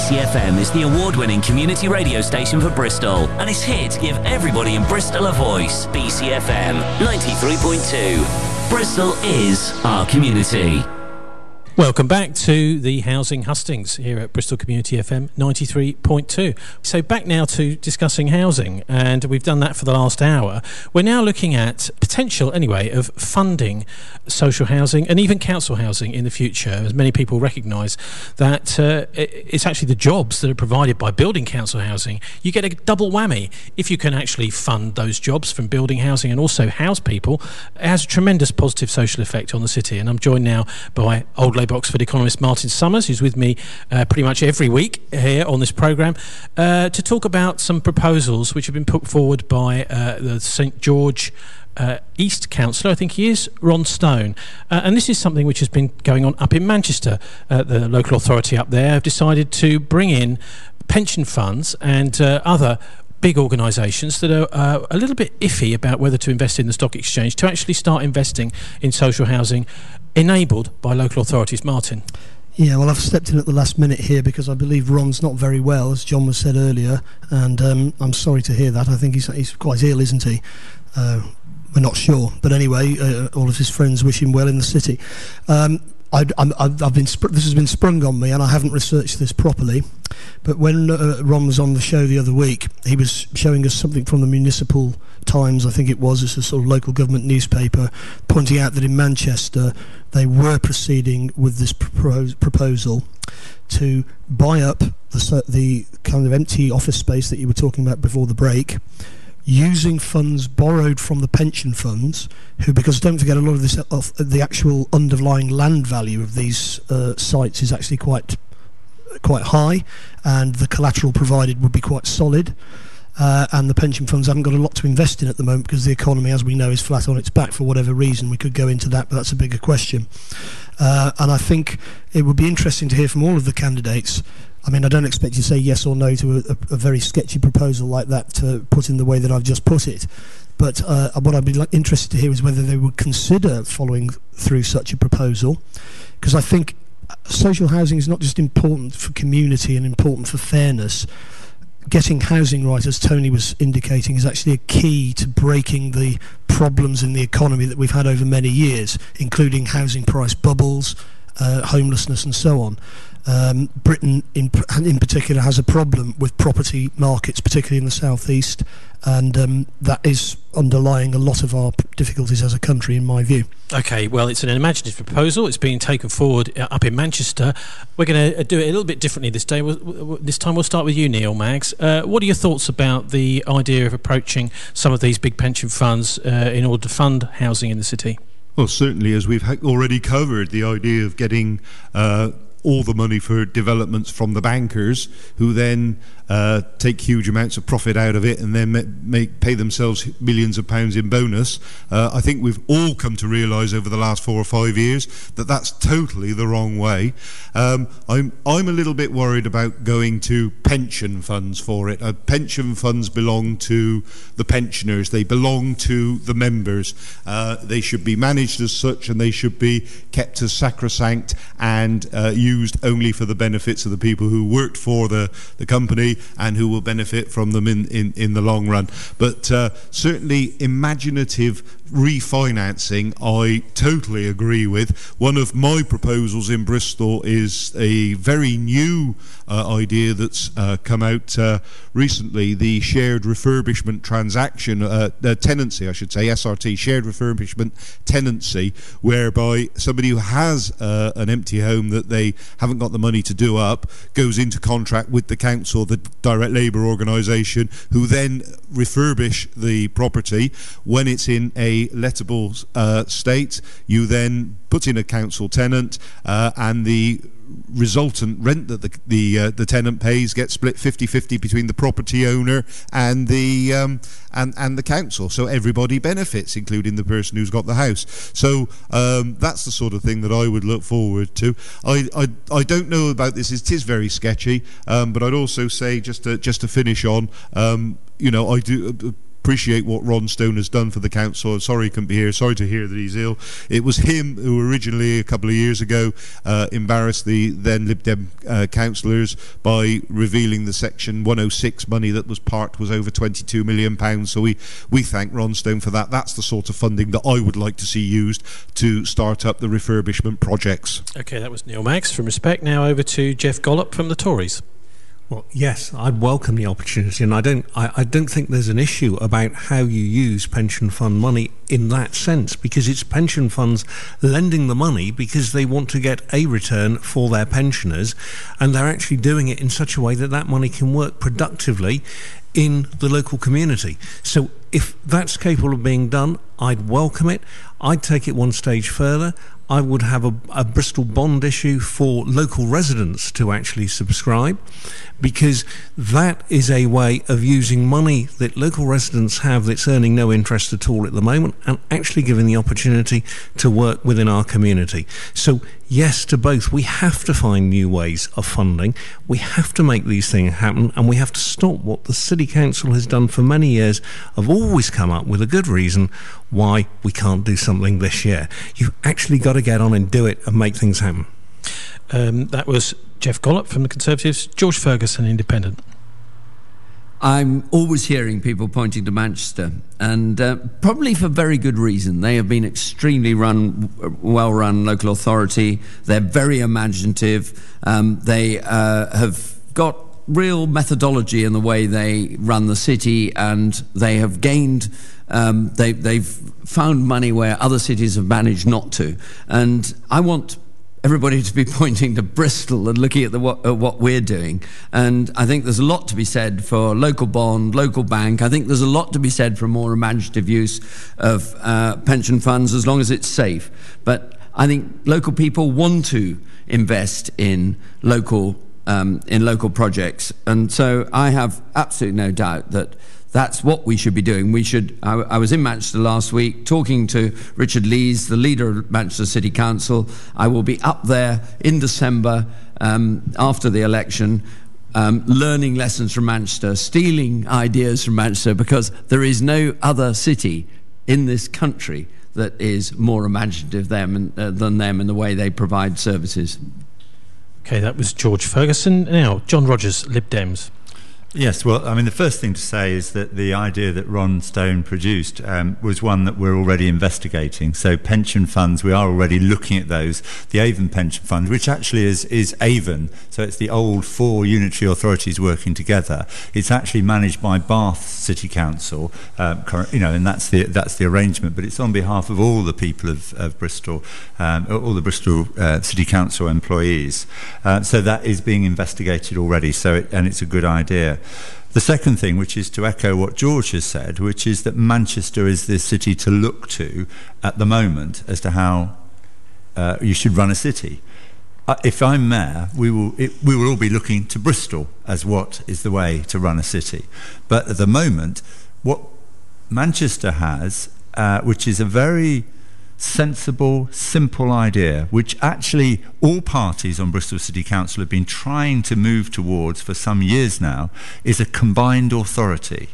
BCFM is the award-winning community radio station for Bristol and is here to give everybody in Bristol a voice. BCFM 93.2. Bristol is our community. Welcome back to the Housing Hustings here at Bristol Community FM 93.2. So back now to discussing housing, and we've done that for the last hour. We're now looking at potential, anyway, of funding social housing and even council housing in the future, as many people recognise that it's actually the jobs that are provided by building council housing. You get a double whammy. If you can actually fund those jobs from building housing and also house people, it has a tremendous positive social effect on the city. And I'm joined now by Old Labour Oxford economist Martin Summers, who's with me pretty much every week here on this programme, to talk about some proposals which have been put forward by the St George East Councillor, I think he is, Ron Stone. And this is something which has been going on up in Manchester. The local authority up there have decided to bring in pension funds and other big organisations that are a little bit iffy about whether to invest in the stock exchange to actually start investing in social housing enabled by local authorities. Martin? Yeah, well, I've stepped in at the last minute here because I believe Ron's not very well, as John was said earlier, and I'm sorry to hear that. I think he's quite ill, isn't he? We're not sure, but anyway, all of his friends wish him well in the city. This has been sprung on me, and I haven't researched this properly. But when Ron was on the show the other week, he was showing us something from the Municipal Times, I think it was. It's a sort of local government newspaper, pointing out that in Manchester they were proceeding with this proposal to buy up the kind of empty office space that you were talking about before the break, using funds borrowed from the pension funds, who, because don't forget, a lot of this, the actual underlying land value of these sites is actually quite high, and the collateral provided would be quite solid, and the pension funds haven't got a lot to invest in at the moment because the economy, as we know, is flat on its back for whatever reason. We could go into that, but that's a bigger question. And I think it would be interesting to hear from all of the candidates. I mean, I don't expect you to say yes or no to a very sketchy proposal like that, to put in the way that I've just put it. But what I'd be interested to hear is whether they would consider following through such a proposal, because I think social housing is not just important for community and important for fairness. Getting housing right, as Tony was indicating, is actually a key to breaking the problems in the economy that we've had over many years, including housing price bubbles, homelessness and so on. Britain in particular has a problem with property markets, particularly in the southeast, and that is underlying a lot of our difficulties as a country, in my view. Okay, well, it's an imaginative proposal. It's being taken forward up in Manchester. We're going to do it a little bit differently this day. This time we'll start with you, Neil Maggs. What are your thoughts about the idea of approaching some of these big pension funds in order to fund housing in the city? Well, certainly, as we've already covered, the idea of getting all the money for developments from the bankers, who then take huge amounts of profit out of it and then pay themselves millions of pounds in bonus. I think we've all come to realise over the last 4 or 5 years that that's totally the wrong way. I'm a little bit worried about going to pension funds for it. Pension funds belong to the pensioners. They belong to the members. They should be managed as such, and they should be kept as sacrosanct and used only for the benefits of the people who worked for the company and who will benefit from them in the long run. But certainly imaginative refinancing, I totally agree with. One of my proposals in Bristol is a very new idea that's come out recently, the shared refurbishment transaction, tenancy, I should say, SRT, shared refurbishment tenancy, whereby somebody who has an empty home that they haven't got the money to do up goes into contract with the council, the direct labour organisation, who then refurbish the property. When it's in a lettable state, you then put in a council tenant, and the resultant rent that the tenant pays gets split 50-50 between the property owner and the council, so everybody benefits, including the person who's got the house. So that's the sort of thing that I would look forward to. I don't know about this. It is very sketchy, but I'd also say, just to finish on, I do. appreciate what Ron Stone has done for the council. I'm sorry he couldn't be here. Sorry to hear that he's ill. It was him who originally, a couple of years ago, embarrassed the then Lib Dem councillors by revealing the Section 106 money that was parked was over £22 million. So we thank Ron Stone for that. That's the sort of funding that I would like to see used to start up the refurbishment projects. Okay, that was Neil Max from Respect. Now over to Jeff Gollop from the Tories. Well, yes, I'd welcome the opportunity, and I don't think there's an issue about how you use pension fund money in that sense, because it's pension funds lending the money because they want to get a return for their pensioners, and they're actually doing it in such a way that that money can work productively in the local community. So if that's capable of being done, I'd welcome it. I'd take it one stage further. I would have a Bristol bond issue for local residents to actually subscribe, because that is a way of using money that local residents have that's earning no interest at all at the moment, and actually giving the opportunity to work within our community. So yes to both. We have to find new ways of funding. We have to make these things happen, and we have to stop what the City Council has done for many years of always come up with a good reason why we can't do something this year. You've actually got to get on and do it and make things happen. That was Jeff Gollop from the Conservatives. George Ferguson, Independent. I'm always hearing people pointing to Manchester, and probably for very good reason. They have been extremely well-run local authority. They're very imaginative. They have got real methodology in the way they run the city, and they have gained they've found money where other cities have managed not to. And I want everybody to be pointing to Bristol and looking at what we're doing. And I think there's a lot to be said for local bond, local bank. I think there's a lot to be said for a more imaginative use of pension funds, as long as it's safe. But I think local people want to invest in local projects, and so I have absolutely no doubt that that's what we should be doing. I was in Manchester last week talking to Richard Lees, the leader of Manchester City Council. I will be up there in December after the election, learning lessons from Manchester, stealing ideas from Manchester, because there is no other city in this country that is more imaginative than them in the way they provide services. Okay, that was George Ferguson. Now, John Rogers, Lib Dems. Yes, well, I mean, the first thing to say is that the idea that Ron Stone produced was one that we're already investigating. So pension funds, we are already looking at those. The Avon Pension Fund, which actually is Avon, so it's the old 4 unitary authorities working together. It's actually managed by Bath City Council, and that's the arrangement. But it's on behalf of all the people of Bristol, all the Bristol City Council employees. So that is being investigated already. And it's a good idea. The second thing, which is to echo what George has said, which is that Manchester is the city to look to at the moment as to how you should run a city. If I'm mayor, we will all be looking to Bristol as what is the way to run a city. But at the moment, what Manchester has, which is a very sensible, simple idea, which actually all parties on Bristol City Council have been trying to move towards for some years now, is a combined authority.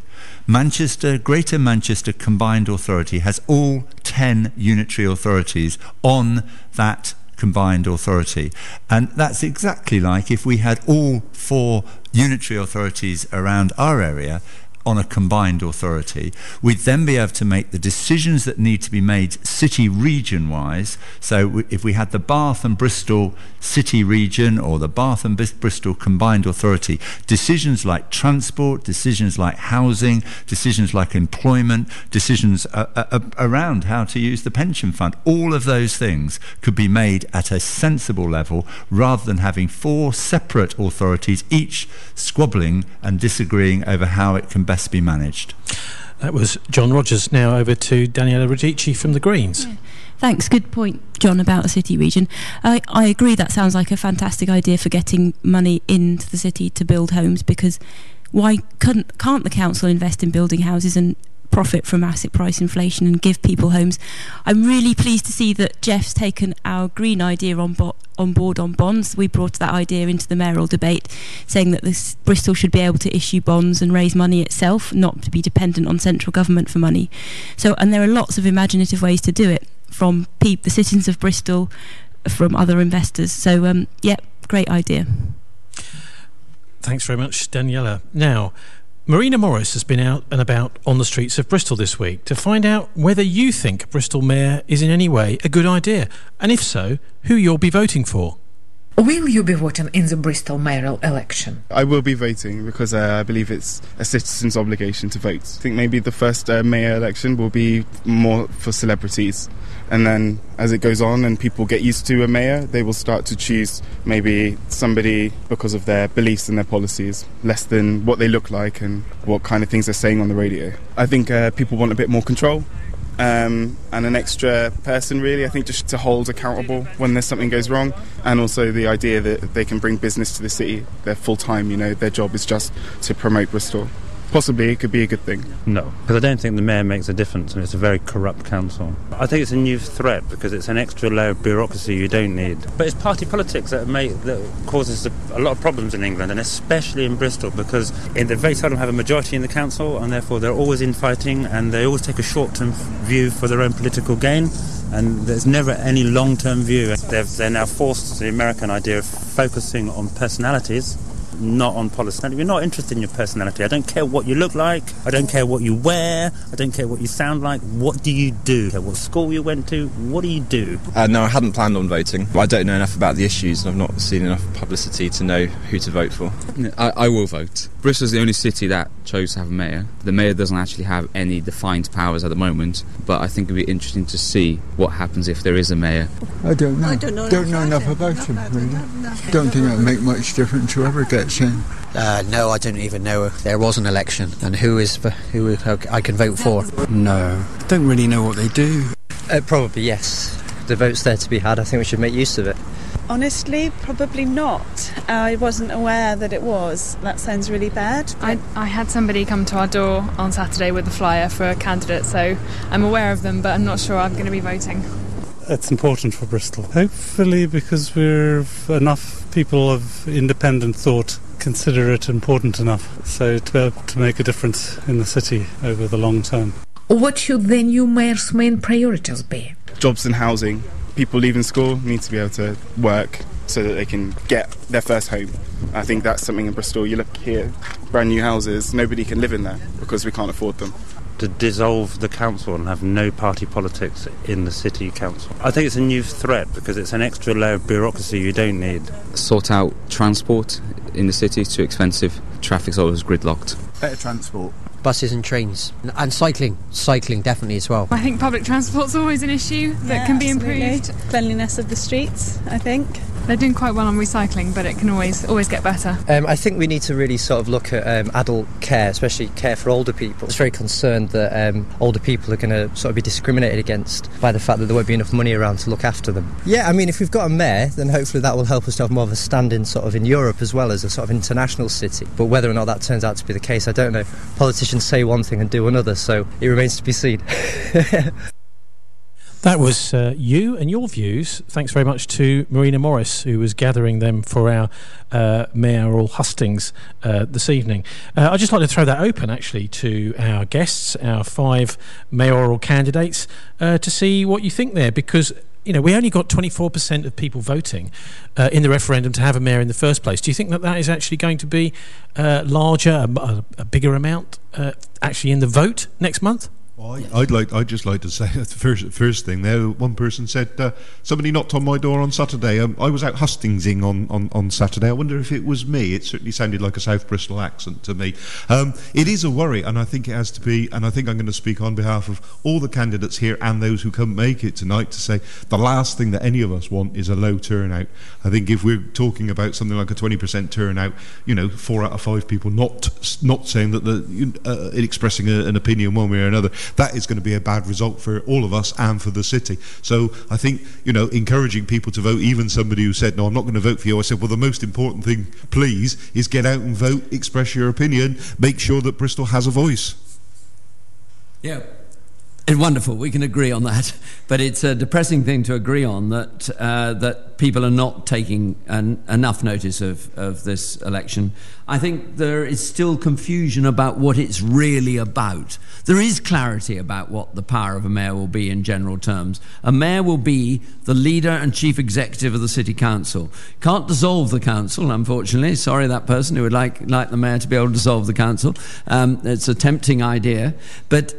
Greater Manchester Combined Authority has all 10 unitary authorities on that combined authority. And that's exactly like if we had all 4 unitary authorities around our area on a combined authority. We'd then be able to make the decisions that need to be made city region wise. So if we had the Bath and Bristol city region or the Bath and Bristol combined authority, decisions like transport, decisions like housing, decisions like employment, decisions around how to use the pension fund, all of those things could be made at a sensible level rather than having 4 separate authorities, each squabbling and disagreeing over how it can best be managed. That was John Rogers. Now over to Daniela Radici from the Greens. Yeah. Thanks. Good point, John, about a city region. I agree that sounds like a fantastic idea for getting money into the city to build homes, because why can't the council invest in building houses and profit from asset price inflation and give people homes. I'm really pleased to see that Jeff's taken our green idea on board on bonds. We brought that idea into the mayoral debate, saying that Bristol should be able to issue bonds and raise money itself, not to be dependent on central government for money. And there are lots of imaginative ways to do it, from the citizens of Bristol, from other investors. So, great idea. Thanks very much, Daniela. Now, Marina Morris has been out and about on the streets of Bristol this week to find out whether you think Bristol Mayor is in any way a good idea, and if so, who you'll be voting for. Will you be voting in the Bristol mayoral election? I will be voting because I believe it's a citizen's obligation to vote. I think maybe the first mayor election will be more for celebrities, and then as it goes on and people get used to a mayor, they will start to choose maybe somebody because of their beliefs and their policies, less than what they look like and what kind of things they're saying on the radio. I think people want a bit more control. And an extra person, really, I think, just to hold accountable when there's something goes wrong, and also the idea that they can bring business to the city. They're full-time, their job is just to promote Bristol. Possibly it could be a good thing. No, because I don't think the mayor makes a difference, and it's a very corrupt council. I think it's a new threat because it's an extra layer of bureaucracy you don't need. But it's party politics that causes a lot of problems in England, and especially in Bristol, because they very seldom have a majority in the council, and therefore they're always infighting, and they always take a short-term view for their own political gain, and there's never any long-term view. They're now forced to the American idea of focusing on personalities, not on policy. We're not interested in your personality. I don't care what you look like. I don't care what you wear. I don't care what you sound like. What do you do? What school you went to? What do you do? No, I hadn't planned on voting. I don't know enough about the issues, and I've not seen enough publicity to know who to vote for. I will vote. Bristol's the only city that chose to have a mayor. The mayor doesn't actually have any defined powers at the moment, but I think it'd be interesting to see what happens if there is a mayor. I don't know. Don't know enough about him, really. Don't think it'll make much difference whoever gets in. No, I don't even know if there was an election and who I can vote for. No, don't really know what they do. Probably yes. The vote's there to be had. I think we should make use of it. Honestly, probably not. I wasn't aware that it was. That sounds really bad. I had somebody come to our door on Saturday with a flyer for a candidate, so I'm aware of them, but I'm not sure I'm going to be voting. It's important for Bristol. Hopefully, because we're enough people of independent thought consider it important enough, so to be able to make a difference in the city over the long term. What should the new mayor's main priorities be? Jobs and housing. People leaving school need to be able to work so that they can get their first home. I think that's something in Bristol. You look here, brand new houses, nobody can live in there because we can't afford them. To dissolve the council and have no party politics in the city council. I think it's a new threat because it's an extra layer of bureaucracy you don't need. Sort out transport in the city, too expensive. Traffic's always gridlocked. Better transport. Buses and trains. And cycling definitely as well. I think public transport's always an issue that can be improved. Cleanliness of the streets, I think. They're doing quite well on recycling, but it can always get better. I think we need to really sort of look at adult care, especially care for older people. I was very concerned that older people are going to sort of be discriminated against by the fact that there won't be enough money around to look after them. Yeah, I mean, if we've got a mayor, then hopefully that will help us to have more of a standing sort of in Europe as well as a sort of international city. But whether or not that turns out to be the case, I don't know. Politicians say one thing and do another, so it remains to be seen. That was you and your views. Thanks very much to Marina Morris, who was gathering them for our mayoral hustings this evening. I'd just like to throw that open, actually, to our guests, our 5 mayoral candidates, to see what you think there, because we only got 24% of people voting in the referendum to have a mayor in the first place. Do you think that is actually going to be larger, a bigger amount actually in the vote next month? I'd just like to say the first thing there. One person said somebody knocked on my door on Saturday. I was out hustingsing on Saturday. I wonder if it was me. It certainly sounded like a South Bristol accent to me. It is a worry, and I think it has to be. And I think I'm going to speak on behalf of all the candidates here and those who couldn't make it tonight to say the last thing that any of us want is a low turnout. I think if we're talking about something like a 20% turnout, 4 out of 5 people not saying that expressing an opinion one way or another, that is going to be a bad result for all of us and for the city. So I think, encouraging people to vote, even somebody who said, no, I'm not going to vote for you, I said, well, the most important thing, please, is get out and vote, express your opinion, make sure that Bristol has a voice. Yeah. It's wonderful. We can agree on that, but it's a depressing thing to agree on that people are not taking enough notice of this election. I think there is still confusion about what it's really about. There is clarity about what the power of a mayor will be in general terms. A mayor will be the leader and chief executive of the city council. Can't dissolve the council, unfortunately. Sorry, that person who would like the mayor to be able to dissolve the council. It's a tempting idea, but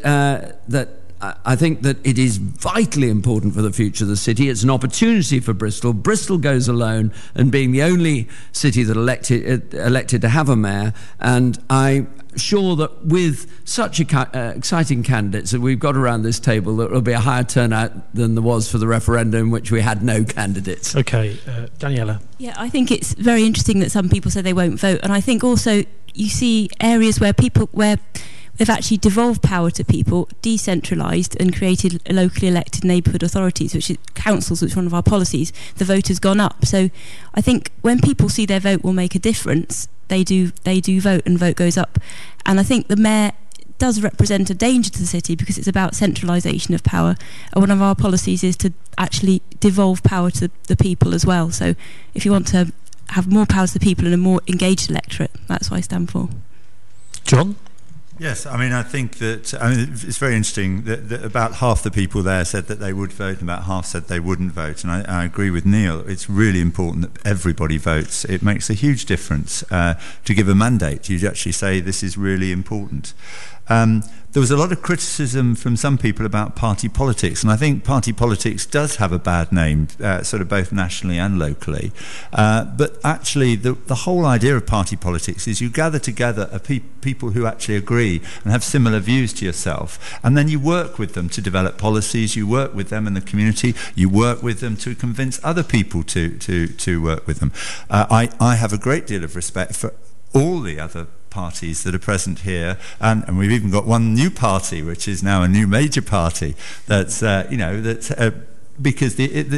I think that it is vitally important for the future of the city. It's an opportunity for Bristol. Bristol goes alone, and being the only city that elected to have a mayor, and I'm sure that with such exciting candidates that we've got around this table, that there will be a higher turnout than there was for the referendum, which we had no candidates. Okay, Daniela. Yeah, I think it's very interesting that some people say they won't vote, and I think also you see areas where they've actually devolved power to people, decentralised and created locally elected neighbourhood authorities, which is councils, which is one of our policies. The vote has gone up. So I think when people see their vote will make a difference, they do vote, and vote goes up. And I think the mayor does represent a danger to the city because it's about centralisation of power. And one of our policies is to actually devolve power to the people as well. So if you want to have more power to the people and a more engaged electorate, that's what I stand for. John? Yes, I mean, I think that it's very interesting that about half the people there said that they would vote and about half said they wouldn't vote. And I agree with Neil. It's really important that everybody votes. It makes a huge difference to give a mandate. You actually say this is really important. There was a lot of criticism from some people about party politics, and I think party politics does have a bad name, sort of both nationally and locally. But actually, the whole idea of party politics is you gather together people who actually agree and have similar views to yourself, and then you work with them to develop policies, you work with them in the community, you work with them to convince other people to work with them. I have a great deal of respect for all the other parties that are present here, and we've even got one new party, which is now a new major party. That's because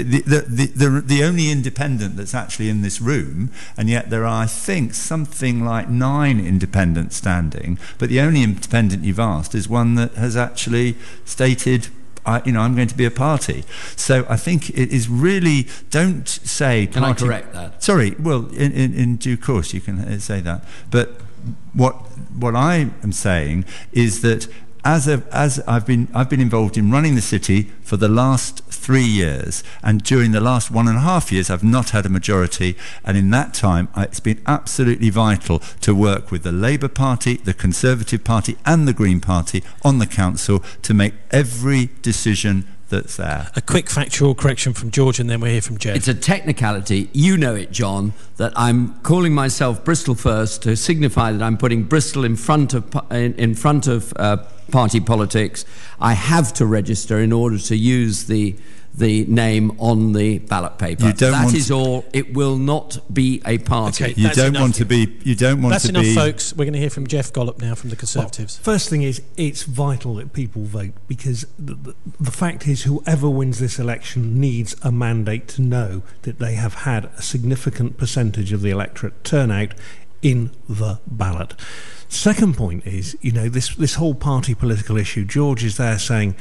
the only independent that's actually in this room, and yet there are, I think, something like 9 independents standing. But the only independent you've asked is one that has actually stated, I'm going to be a party. So I think it is really, don't say... Can I correct that? Sorry, well, in due course you can say that. But what I am saying is that as I've been involved in running the city for the last 3 years, and during the last 1.5 years I've not had a majority, and in that time it's been absolutely vital to work with the Labour Party, the Conservative Party and the Green Party on the council to make every decision that's there. A quick factual correction from George, and then we'll hear from Jeff. It's a technicality. You know it, John, that I'm calling myself Bristol First to signify that I'm putting Bristol in front of party politics. I have to register in order to use the name on the ballot paper. That is all. It will not be a party. Okay, you don't want to be. That's enough, folks. We're going to hear from Jeff Gollop now from the Conservatives. Well, first thing is, it's vital that people vote, because the fact is, whoever wins this election needs a mandate to know that they have had a significant percentage of the electorate turnout in the ballot. Second point is, this whole party political issue. George is there saying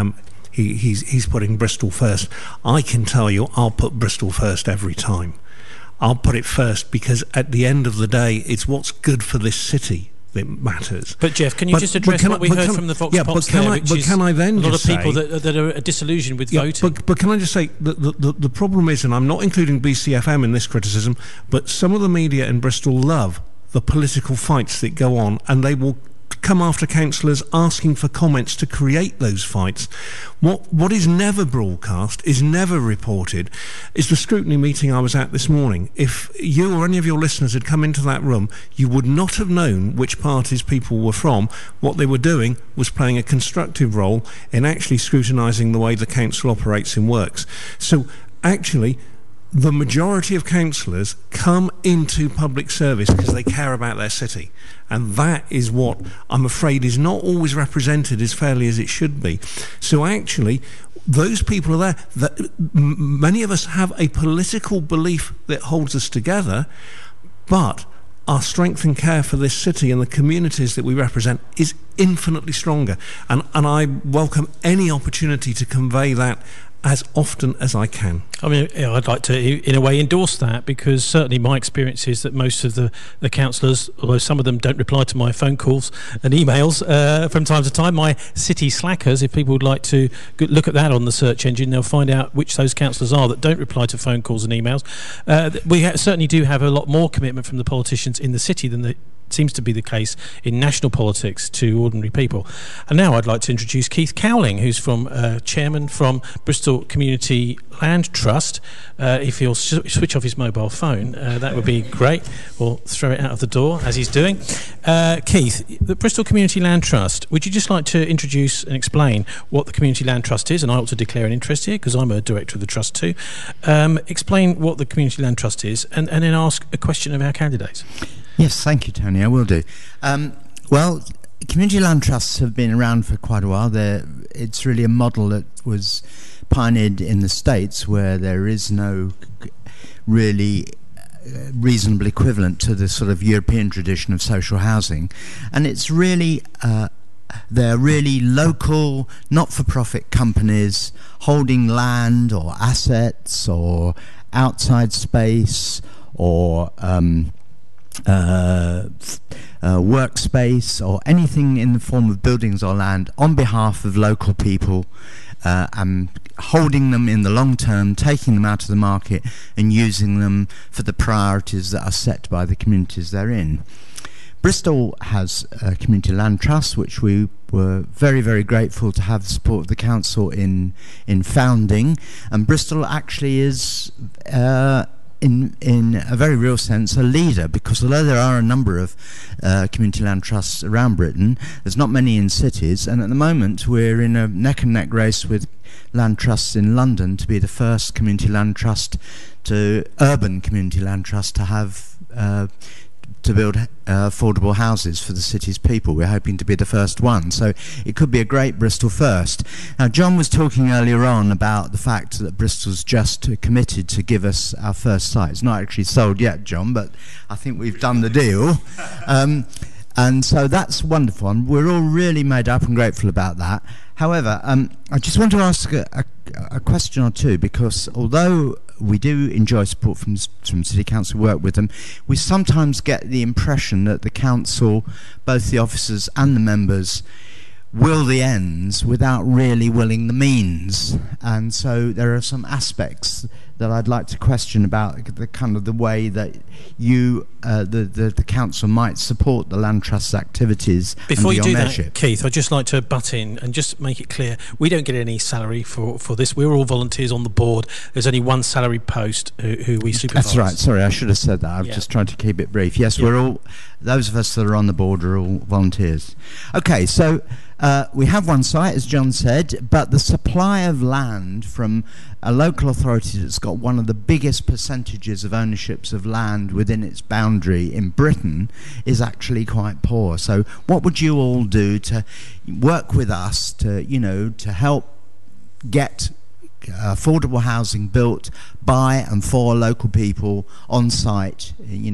he's putting Bristol first. I can tell you, I'll put Bristol first every time. I'll put it first because at the end of the day, it's what's good for this city that matters. But Jeff, can you just address what we heard from the Vox Pops there, which is can I then a lot of people that are disillusioned with voting? But can I just say, the problem is, and I'm not including BCFM in this criticism, but some of the media in Bristol love the political fights that go on, and they will come after councillors asking for comments to create those fights. What is never broadcast, is never reported, is the scrutiny meeting I was at this morning. If you or any of your listeners had come into that room, you would not have known which parties people were from. What they were doing was playing a constructive role in actually scrutinising the way the council operates and works. So actually, the majority of councillors come into public service because they care about their city, and that is what I'm afraid is not always represented as fairly as it should be. So actually, those people are there. Many of us have a political belief that holds us together, but our strength and care for this city and the communities that we represent is infinitely stronger. And I welcome any opportunity to convey that as often as I can. I mean, I'd like to, in a way, endorse that, because certainly my experience is that most of the councillors, although some of them don't reply to my phone calls and emails from time to time, my city slackers, if people would like to look at that on the search engine, they'll find out which those councillors are that don't reply to phone calls and emails. We certainly do have a lot more commitment from the politicians in the city than seems to be the case in national politics to ordinary people. And now I'd like to introduce Keith Cowling, who's from chairman from Bristol Community Land Trust. If he'll switch off his mobile phone, that would be great, or throw it out of the door as he's doing. Keith, the Bristol Community Land Trust, would you just like to introduce and explain what the Community Land Trust is? And I ought to declare an interest here because I'm a director of the trust too. Explain what the Community Land Trust is, and then ask a question of our candidates. Yes, thank you, Tony. I will do. Well, community land trusts have been around for quite a while. It's really a model that was pioneered in the States, where there is no really reasonable equivalent to the sort of European tradition of social housing. And it's really they're really local, not-for-profit companies holding land or assets or outside space or workspace or anything in the form of buildings or land on behalf of local people, and holding them in the long term, taking them out of the market and using them for the priorities that are set by the communities they're in. Bristol has a community land trust, which we were very, very grateful to have the support of the council in founding, and Bristol actually is in a very real sense a leader, because although there are a number of community land trusts around Britain, there's not many in cities, and at the moment we're in a neck and neck race with land trusts in London to be the first community land trust, urban community land trust, to have to build affordable houses for the city's people. We're hoping to be the first one, so it could be a great Bristol first. Now, John was talking earlier on about the fact that Bristol's just committed to give us our first site. It's not actually sold yet, John, but I think we've done the deal. And so that's wonderful, and we're all really made up and grateful about that. However, I just want to ask a question or two, because although we do enjoy support from City Council, work with them, we sometimes get the impression that the council, both the officers and the members, will the ends without really willing the means. And so there are some aspects that I'd like to question about the kind of the way that you, the council, might support the Land Trust's activities. Before you do measure. that, Keith, I'd just like to butt in and just make it clear, we don't get any salary for this. We're all volunteers on the board. There's only one salary post who we supervise. That's right. Sorry, I should have said that. I've just tried to keep it brief. Yes, we're all, those of us that are on the board are all volunteers. Okay, so we have one site, as John said, but the supply of land from a local authority that's got one of the biggest percentages of ownerships of land within its boundary in Britain is actually quite poor. So what would you all do to work with us to, to help get affordable housing built by and for local people on site,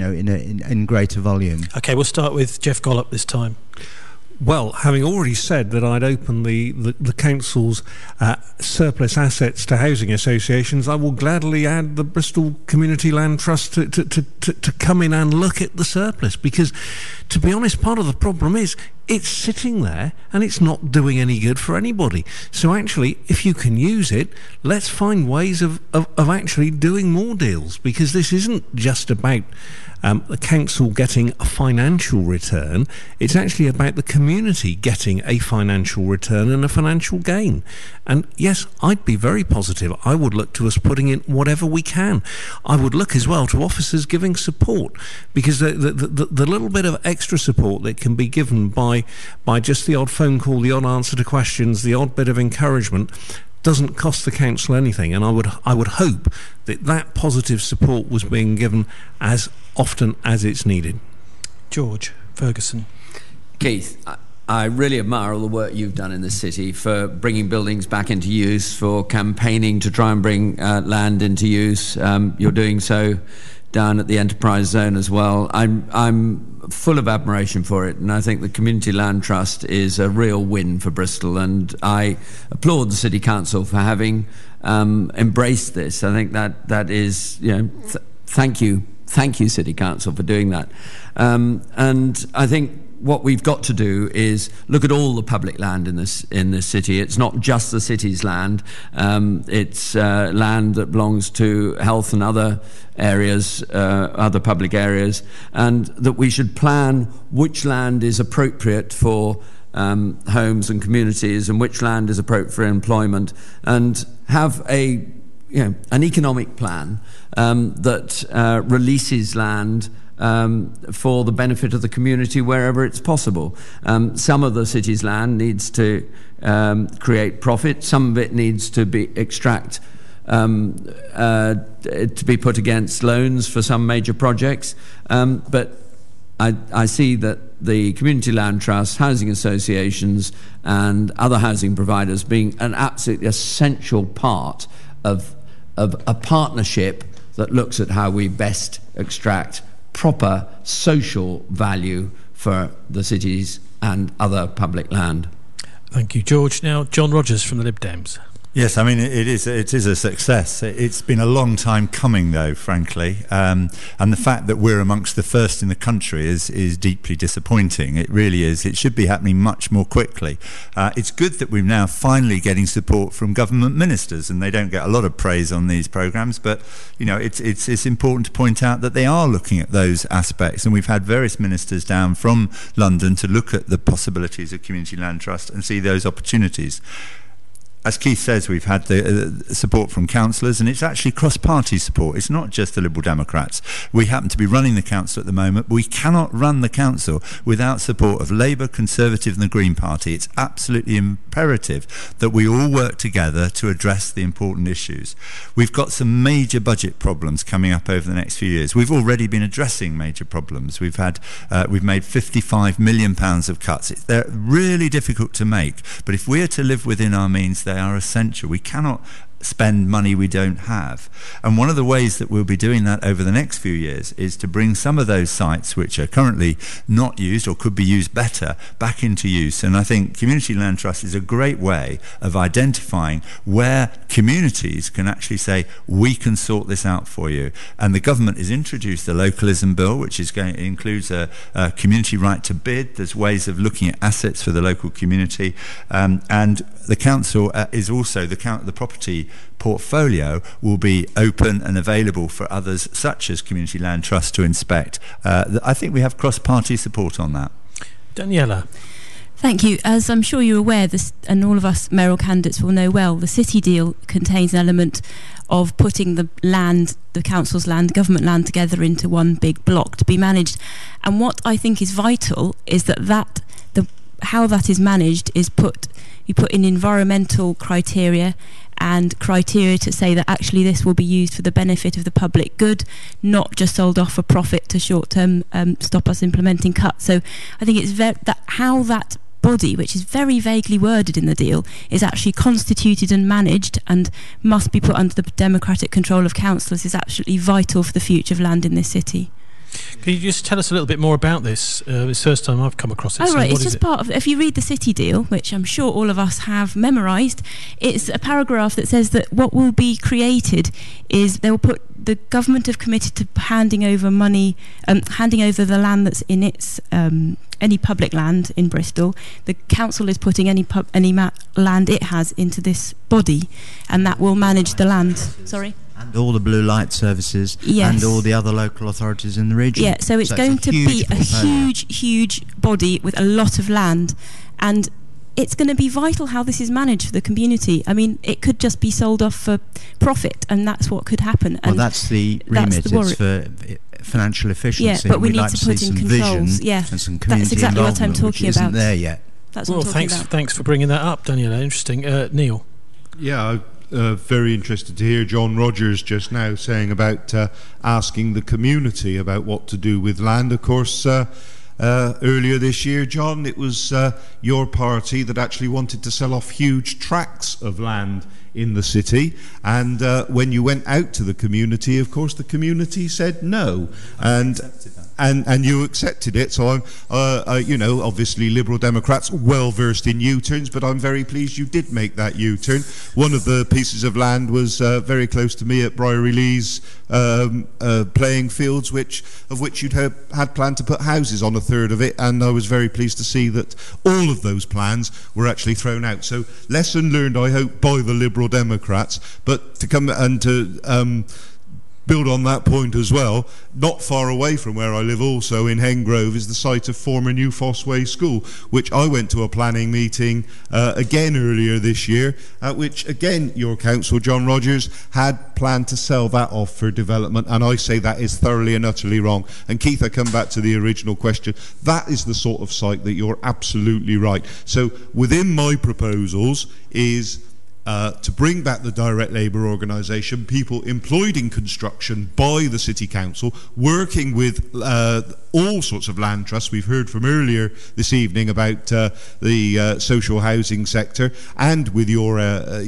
in greater volume? Okay, we'll start with Jeff Gollop this time. Well, having already said that I'd open the council's surplus assets to housing associations, I will gladly add the Bristol Community Land Trust to come in and look at the surplus, because, to be honest, part of the problem is it's sitting there and it's not doing any good for anybody. So actually, if you can use it, let's find ways of actually doing more deals, because this isn't just about the council getting a financial return. It's actually about the community getting a financial return and a financial gain. And yes, I'd be very positive. I would look to us putting in whatever we can. I would look as well to officers giving support, because the little bit of extra support that can be given by just the odd phone call, the odd answer to questions, the odd bit of encouragement, doesn't cost the council anything. And I would hope that positive support was being given as often as it's needed. George Ferguson. Keith, I really admire all the work you've done in the city for bringing buildings back into use, for campaigning to try and bring land into use. You're doing so down at the enterprise zone as well. I'm full of admiration for it, and I think the Community Land Trust is a real win for Bristol, and I applaud the City Council for having embraced this. I think that is, thank you, City Council, for doing that. And I think what we've got to do is look at all the public land in this city. It's not just the city's land. It's land that belongs to health and other areas, other public areas, and that we should plan which land is appropriate for homes and communities, and which land is appropriate for employment, and have an economic plan that releases land for the benefit of the community wherever it's possible. Some of the city's land needs to create profit. Some of it needs to be extract to be put against loans for some major projects. But I see that the Community Land Trust, housing associations and other housing providers being an absolutely essential part of a partnership that looks at how we best extract proper social value for the cities and other public land. Thank you, George. Now, John Rogers from the Lib Dems. Yes, I mean, it is a success. It's been a long time coming, though, frankly. And the fact that we're amongst the first in the country is deeply disappointing. It really is. It should be happening much more quickly. It's good that we're now finally getting support from government ministers, and they don't get a lot of praise on these programmes, but, it's important to point out that they are looking at those aspects. And we've had various ministers down from London to look at the possibilities of Community Land Trust and see those opportunities. As Keith says, we've had the support from councillors, and it's actually cross-party support. It's not just the Liberal Democrats. We happen to be running the council at the moment, but we cannot run the council without support of Labour, Conservative and the Green Party. It's absolutely imperative that we all work together to address the important issues. We've got some major budget problems coming up over the next few years. We've already been addressing major problems. We've made £55 million of cuts. They're really difficult to make, but if we are to live within our means, they are essential. We cannot spend money we don't have. And one of the ways that we'll be doing that over the next few years is to bring some of those sites which are currently not used or could be used better back into use. And I think Community Land Trust is a great way of identifying where communities can actually say, we can sort this out for you. And the government has introduced the Localism Bill, which includes a community right to bid. There's ways of looking at assets for the local community. And the council is also, the property portfolio will be open and available for others, such as Community Land Trust, to inspect. I think we have cross-party support on that. Daniela. Thank you. As I'm sure you're aware, and all of us mayoral candidates will know well, the city deal contains an element of putting the council's land, government land together into one big block to be managed. And what I think is vital is how that is managed is you put in environmental criteria and criteria to say that actually this will be used for the benefit of the public good, not just sold off for profit to short-term stop us implementing cuts. So I think it's how that body, which is very vaguely worded in the deal, is actually constituted and managed and must be put under the democratic control of councillors is absolutely vital for the future of land in this city. Can you just tell us a little bit more about this? It's the first time I've come across it. Oh, right. It's just part of, if you read the city deal, which I'm sure all of us have memorised, it's a paragraph that says that what will be created is they will put, the government have committed to handing over the land that's in its any public land in Bristol. The council is putting any land it has into this body, and that will manage the land. Sorry? And all the blue light services, yes, and all the other local authorities in the region. Yeah, so it's going to be a huge body with a lot of land, and it's going to be vital how this is managed for the community. I mean, it could just be sold off for profit, and that's what could happen. Well, that's the remit. It's for financial efficiency. Yeah, but we need to put in controls. Yeah, and some community that's exactly what I'm talking about. Isn't there yet? That's what I'm talking about. Thanks for bringing that up, Daniela. Interesting. Neil. Yeah. Very interested to hear John Rogers just now saying about asking the community about what to do with land. Of course, earlier this year, John, it was your party that actually wanted to sell off huge tracts of land in the city, and when you went out to the community, of course, the community said no, and you accepted it. So I'm, obviously Liberal Democrats well versed in U-turns, but I'm very pleased you did make that U-turn. One of the pieces of land was very close to me at Briery Lees playing fields, of which you'd had planned to put houses on a third of it, and I was very pleased to see that all of those plans were actually thrown out. So lesson learned, I hope, by the Liberal Democrats. But to come and to build on that point as well, not far away from where I live also in Hen Grove is the site of former New Foss Way School, which I went to a planning meeting again earlier this year, at which again your council, John Rogers, had planned to sell that off for development, and I say that is thoroughly and utterly wrong. And Keith, I come back to the original question. That is the sort of site that you're absolutely right. So within my proposals is to bring back the direct labour organisation, people employed in construction by the City Council, working with all sorts of land trusts. We've heard from earlier this evening about the social housing sector, and with your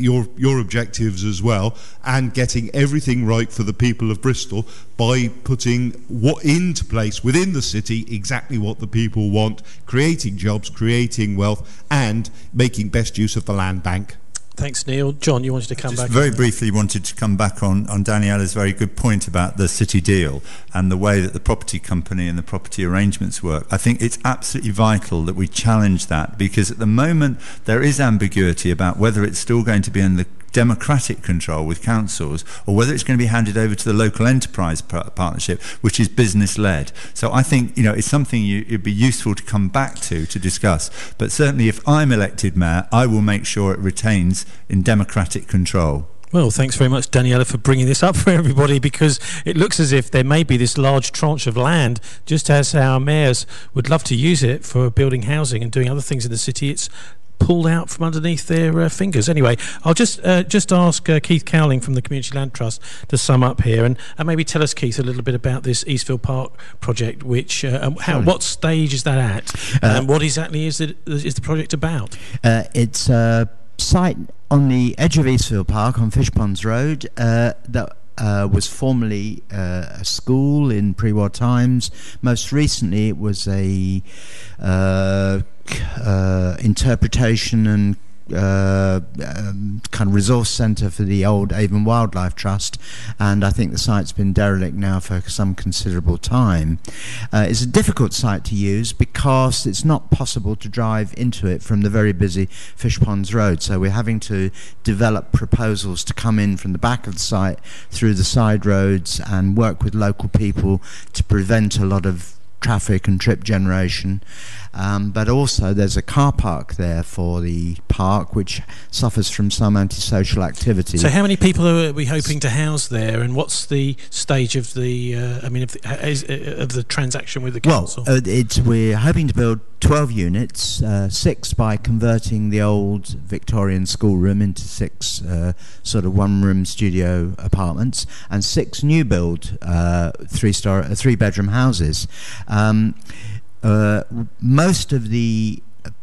objectives as well, and getting everything right for the people of Bristol by putting into place within the city exactly what the people want, creating jobs, creating wealth, and making best use of the land bank. Thanks, Neil. John, you wanted to come back? Very briefly wanted to come back on Daniella's very good point about the city deal and the way that the property company and the property arrangements work. I think it's absolutely vital that we challenge that, because at the moment there is ambiguity about whether it's still going to be in the democratic control with councils, or whether it's going to be handed over to the local enterprise partnership, which is business-led. So I think it's something it'd be useful to come back to discuss. But certainly, if I'm elected mayor, I will make sure it retains in democratic control. Well, thanks very much, Daniela, for bringing this up for everybody, because it looks as if there may be this large tranche of land, just as our mayors would love to use it for building housing and doing other things in the city. It's pulled out from underneath their fingers. Anyway, I'll just ask Keith Cowling from the Community Land Trust to sum up here, and maybe tell us, Keith, a little bit about this Eastfield Park project, which what stage is that at, and what exactly is the project about? It's a site on the edge of Eastfield Park on Fishponds Road that was formerly a school in pre-war times. Most recently, it was a interpretation and kind of resource centre for the old Avon Wildlife Trust, and I think the site's been derelict now for some considerable time. It's a difficult site to use because it's not possible to drive into it from the very busy Fishponds Road, so we're having to develop proposals to come in from the back of the site through the side roads and work with local people to prevent a lot of traffic and trip generation. But also there's a car park there for the park which suffers from some antisocial activity. So how many people are we hoping to house there, and what's the stage of the of the transaction with the council? Well, we're hoping to build 12 units, 6 by converting the old Victorian schoolroom into 6 sort of one-room studio apartments, and 6 new build 3-bedroom houses. Most of the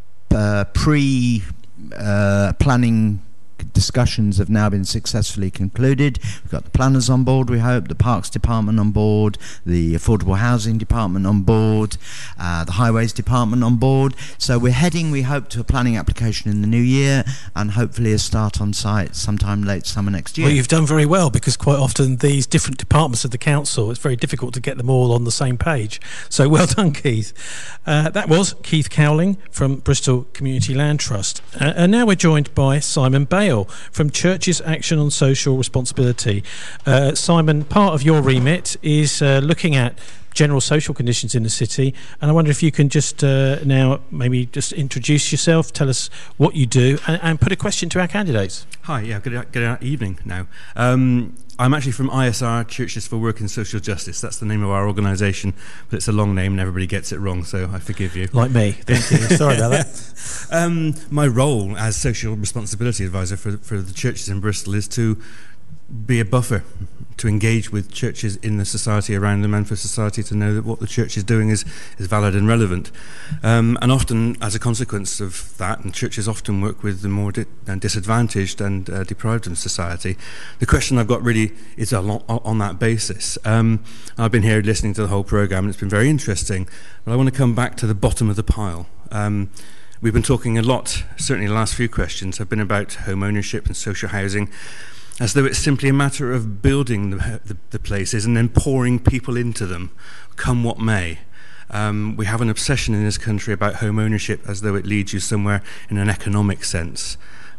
pre-planning discussions have now been successfully concluded. We've got the planners on board, we hope, the Parks Department on board, the Affordable Housing Department on board, the Highways Department on board. So we're heading, we hope, to a planning application in the new year, and hopefully a start on site sometime late summer next year. Well, you've done very well, because quite often these different departments of the council, it's very difficult to get them all on the same page. So well done, Keith. That was Keith Cowling from Bristol Community Land Trust. And now we're joined by Simon Bale from Churches Action on Social Responsibility. Simon, part of your remit is looking at general social conditions in the city, and I wonder if you can just now maybe just introduce yourself, tell us what you do, and put a question to our candidates. Hi, yeah, good evening now. I'm actually from ISR, Churches for Work and Social Justice. That's the name of our organisation, but it's a long name and everybody gets it wrong, so I forgive you. Like me, thank you. Sorry about that. My role as Social Responsibility Advisor for the churches in Bristol is to be a buffer to engage with churches in the society around them, and for society to know that what the church is doing is valid and relevant. And often, as a consequence of that, and churches often work with the more disadvantaged and deprived in society, the question I've got really is a lot on that basis. I've been here listening to the whole programme, and it's been very interesting, but I want to come back to the bottom of the pile. We've been talking a lot, certainly the last few questions have been about home ownership and social housing, as though it's simply a matter of building the places and then pouring people into them, come what may. We have an obsession in this country about home ownership as though it leads you somewhere in an economic sense.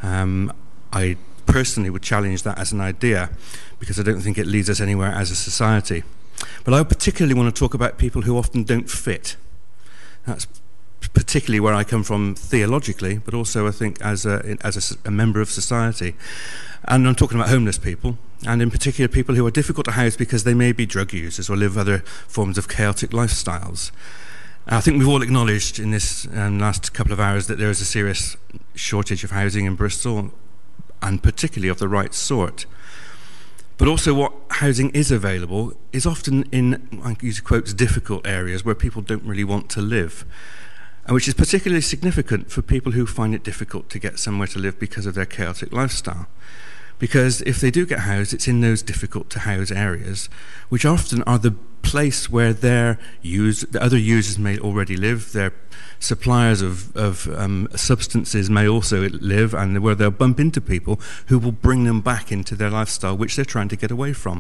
I personally would challenge that as an idea, because I don't think it leads us anywhere as a society. But I particularly want to talk about people who often don't fit. That's particularly where I come from theologically, but also I think as a member of society. And I'm talking about homeless people, and in particular people who are difficult to house because they may be drug users or live other forms of chaotic lifestyles. I think we've all acknowledged in this last couple of hours that there is a serious shortage of housing in Bristol, and particularly of the right sort. But also what housing is available is often in, I use quotes, difficult areas where people don't really want to live, and which is particularly significant for people who find it difficult to get somewhere to live because of their chaotic lifestyle. Because if they do get housed, it's in those difficult to house areas, which often are the place where the other users may already live, their suppliers of substances may also live, and where they'll bump into people who will bring them back into their lifestyle, which they're trying to get away from,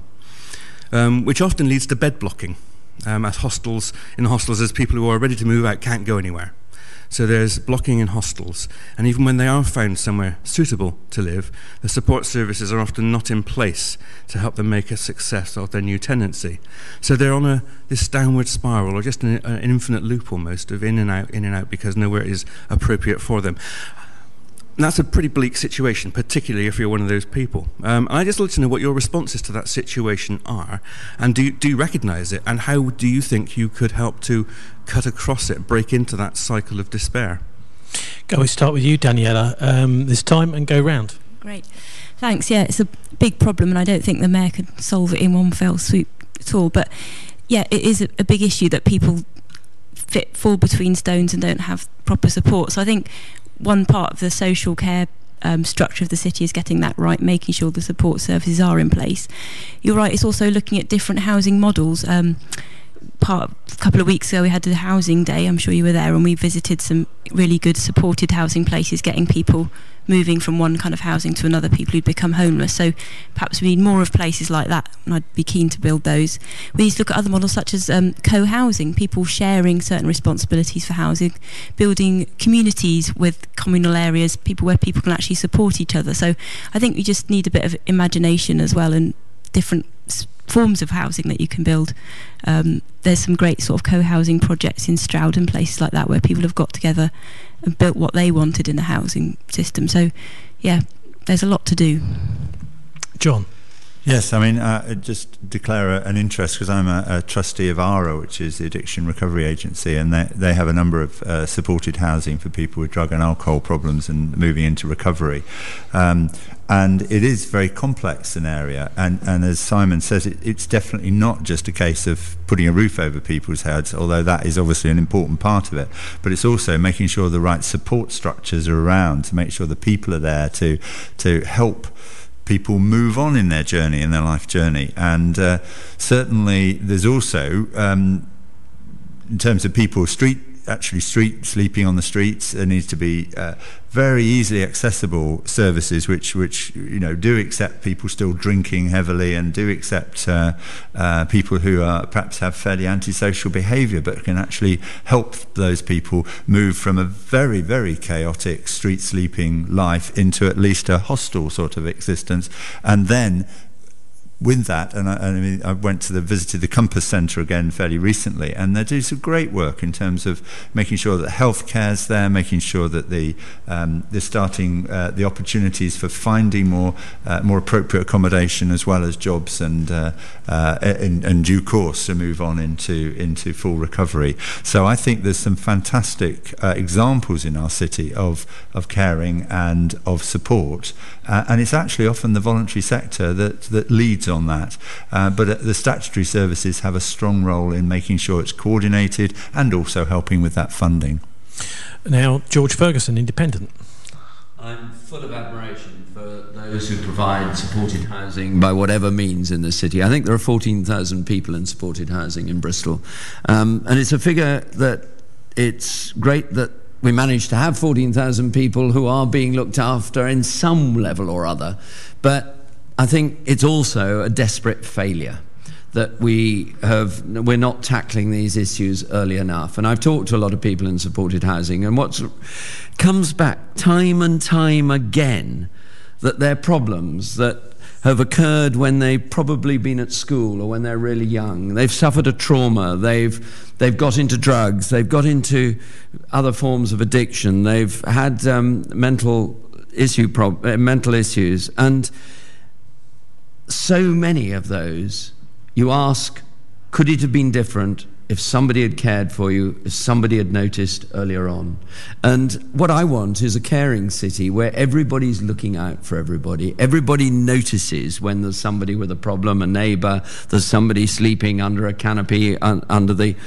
which often leads to bed blocking. At hostels, in hostels, there's people who are ready to move out, can't go anywhere. So there's blocking in hostels, and even when they are found somewhere suitable to live, the support services are often not in place to help them make a success of their new tenancy. So they're on this downward spiral, or just an infinite loop almost, of in and out, because nowhere is appropriate for them. And that's a pretty bleak situation, particularly if you're one of those people. I just like to know what your responses to that situation are, and do you recognise it, and how do you think you could help to cut across it, break into that cycle of despair? Can we start with you, Daniela, this time, and go round? Great. Thanks. Yeah, it's a big problem, and I don't think the Mayor could solve it in one fell swoop at all. But yeah, it is a big issue that people fall between stones and don't have proper support. So I think one part of the social care structure of the city is getting that right, making sure the support services are in place. You're right, it's also looking at different housing models. A couple of weeks ago we had the housing day, I'm sure you were there, and we visited some really good supported housing places, getting people moving from one kind of housing to another, people who'd become homeless. So perhaps we need more of places like that, and I'd be keen to build those. We need to look at other models such as co-housing, people sharing certain responsibilities for housing, building communities with communal areas, where people can actually support each other. So I think we just need a bit of imagination as well, and different forms of housing that you can build. There's some great sort of co-housing projects in Stroud and places like that, where people have got together and built what they wanted in the housing system. So yeah, there's a lot to do. John? Yes, I mean, just declare an interest, because I'm a trustee of ARA, which is the Addiction Recovery Agency, and they have a number of supported housing for people with drug and alcohol problems and moving into recovery. And it is very complex, an area, and as Simon says, it's definitely not just a case of putting a roof over people's heads, although that is obviously an important part of it, but it's also making sure the right support structures are around to make sure the people are there to help people move on in their journey, in their life journey. And certainly there's also, in terms of people street sleeping on the streets, there needs to be very easily accessible services which do accept people still drinking heavily, and do accept people who perhaps have fairly antisocial behaviour, but can actually help those people move from a very, very chaotic street sleeping life into at least a hostel sort of existence. And then with that, and I visited the Compass Centre again fairly recently, and they do some great work in terms of making sure that healthcare's there, making sure that they're starting the opportunities for finding more appropriate accommodation, as well as jobs, and in due course to move on into full recovery. So I think there's some fantastic examples in our city of caring and of support, and it's actually often the voluntary sector that leads leads on that. But the statutory services have a strong role in making sure it's coordinated and also helping with that funding. Now, George Ferguson, Independent. I'm full of admiration for those who provide supported housing by whatever means in the city. I think there are 14,000 people in supported housing in Bristol. And it's a figure that it's great that we managed to have 14,000 people who are being looked after in some level or other. But I think it's also a desperate failure that we're not tackling these issues early enough. And I've talked to a lot of people in supported housing, and what comes back time and time again, that they're problems that have occurred when they've probably been at school or when they're really young. They've suffered a trauma, they've got into drugs, they've got into other forms of addiction, they've had mental issues, and so many of those, you ask, could it have been different if somebody had cared for you, if somebody had noticed earlier on? And what I want is a caring city where everybody's looking out for everybody. Everybody notices when there's somebody with a problem, a neighbour, there's somebody sleeping under a canopy, under the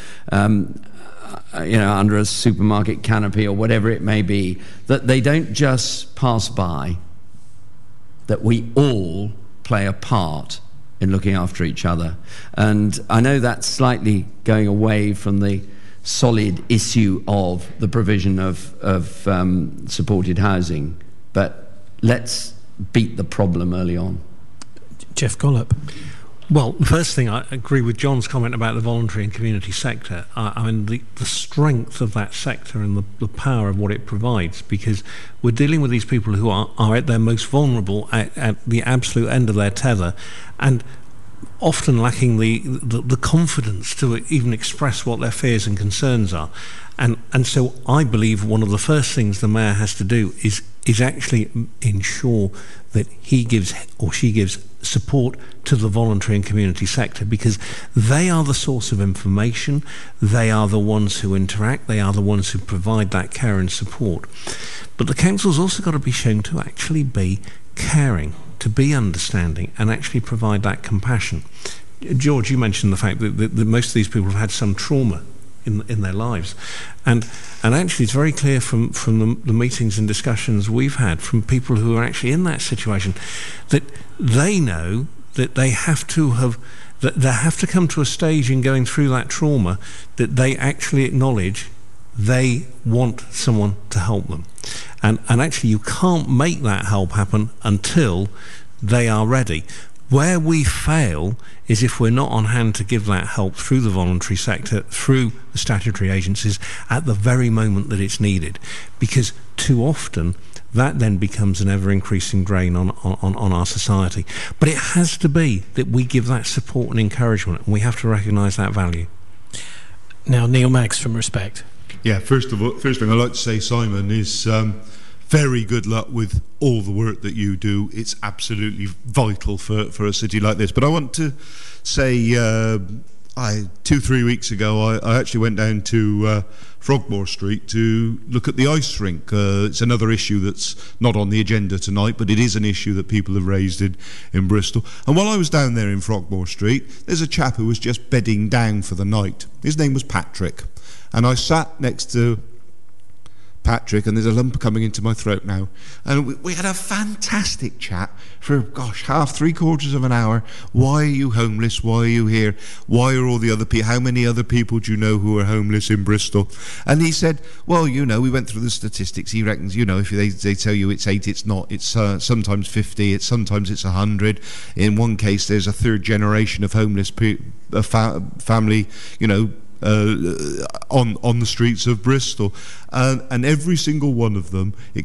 under a supermarket canopy or whatever it may be, that they don't just pass by, that we all play a part in looking after each other. And I know that's slightly going away from the solid issue of the provision of supported housing, but let's beat the problem early on. Jeff Gollop. Well, the first thing, I agree with John's comment about the voluntary and community sector. I mean, the strength of that sector and the power of what it provides, because we're dealing with these people who are at their most vulnerable, at the absolute end of their tether, and often lacking the confidence to even express what their fears and concerns are. And so I believe one of the first things the mayor has to do is actually ensure that he gives or she gives support to the voluntary and community sector, because they are the source of information, they are the ones who interact, they are the ones who provide that care and support. But the council's also got to be shown to actually be caring, to be understanding, and actually provide that compassion. George, you mentioned the fact that most of these people have had some trauma in their lives, and actually it's very clear from the meetings and discussions we've had from people who are actually in that situation that they know that they have to come to a stage in going through that trauma that they actually acknowledge they want someone to help them, and actually you can't make that help happen until they are ready. Where we fail is if we're not on hand to give that help through the voluntary sector, through the statutory agencies, at the very moment that it's needed. Because too often, that then becomes an ever-increasing drain on our society. But it has to be that we give that support and encouragement, and we have to recognise that value. Now, Neil Maggs from Respect. Yeah, first thing I'd like to say, Simon, is very good luck with all the work that you do. It's absolutely vital for a city like this. But I want to say, 2-3 weeks ago, I actually went down to Frogmore Street to look at the ice rink. It's another issue that's not on the agenda tonight, but it is an issue that people have raised in Bristol. And while I was down there in Frogmore Street, there's a chap who was just bedding down for the night. His name was Patrick. And I sat next to Patrick, and there's a lump coming into my throat now, and we had a fantastic chat for three-quarters of an hour. Why are you homeless? Why are you here? Why are all the other people, how many other people do you know who are homeless in Bristol? And he said, well, we went through the statistics. He reckons, if they tell you it's 8, it's not. It's sometimes 50, sometimes it's 100. In one case there's a third generation of homeless family, on the streets of Bristol, and every single one of them, he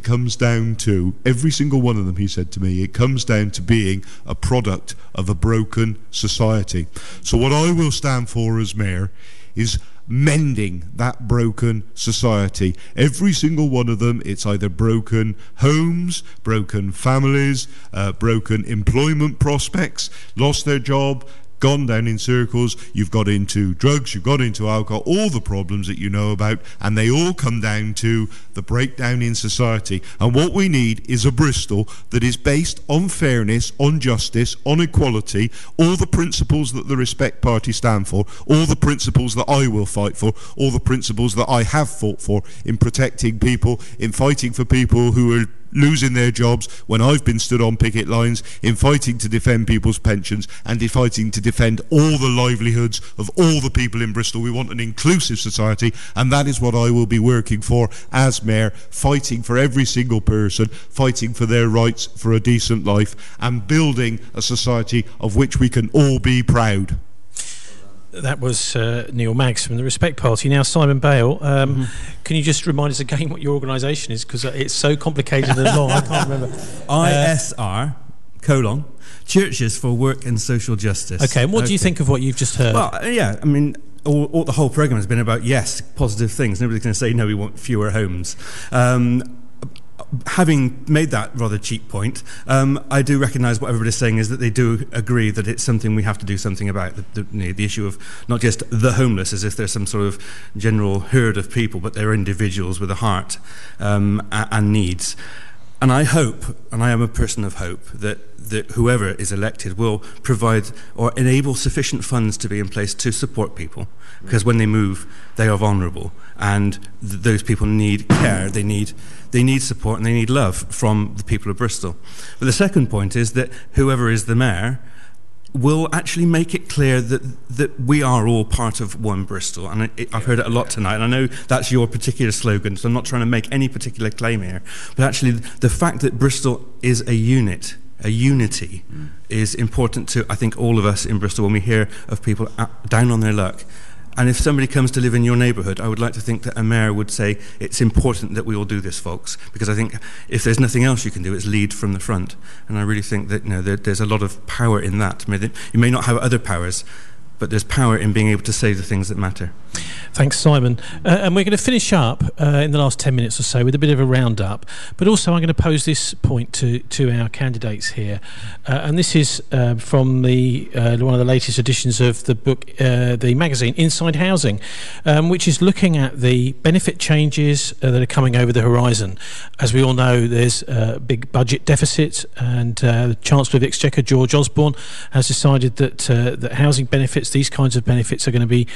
said to me, it comes down to being a product of a broken society. So what I will stand for as mayor is mending that broken society. Every single one of them, it's either broken homes, broken families, broken employment prospects, lost their job, gone down in circles, you've got into drugs, you've got into alcohol, all the problems that you know about, and they all come down to the breakdown in society. And what we need is a Bristol that is based on fairness, on justice, on equality, all the principles that the Respect Party stand for, all the principles that I will fight for, all the principles that I have fought for in protecting people, in fighting for people who are losing their jobs when I've been stood on picket lines, in fighting to defend people's pensions, and in fighting to defend all the livelihoods of all the people in Bristol. We want an inclusive society, and that is what I will be working for as Mayor, fighting for every single person, fighting for their rights for a decent life, and building a society of which we can all be proud. That was Neil Maggs from the Respect Party. Now, Simon Bale, can you just remind us again what your organisation is? Because it's so complicated and long, I can't remember. ISR, Churches for Work and Social Justice. Okay, and what do you think of what you've just heard? Well, yeah, I mean, all the whole programme has been about, yes, positive things. Nobody's going to say, no, we want fewer homes. Having made that rather cheap point, I do recognise what everybody's saying is that they do agree that it's something we have to do something about, the issue of not just the homeless as if there's some sort of general herd of people, but they're individuals with a heart and needs. And I hope, and I am a person of hope, that whoever is elected will provide or enable sufficient funds to be in place to support people, because when they move, they are vulnerable, and those people need care, they need support, and they need love from the people of Bristol. But the second point is that whoever is the mayor will actually make it clear that we are all part of one Bristol. And I've heard it a lot tonight, and I know that's your particular slogan, so I'm not trying to make any particular claim here. But actually, the fact that Bristol is a unit, a unity, is important to, I think, all of us in Bristol when we hear of people down on their luck. And if somebody comes to live in your neighbourhood, I would like to think that a mayor would say, it's important that we all do this, folks, because I think if there's nothing else you can do, it's lead from the front. And I really think that there's a lot of power in that. You may not have other powers, but there's power in being able to say the things that matter. Thanks, Simon. And we're going to finish up in the last 10 minutes or so with a bit of a roundup, but also I'm going to pose this point to our candidates here. And this is from the one of the latest editions of the book, the magazine Inside Housing, which is looking at the benefit changes that are coming over the horizon. As we all know, there's a big budget deficit, and the Chancellor of the Exchequer, George Osborne, has decided that housing benefits, these kinds of benefits, are going to be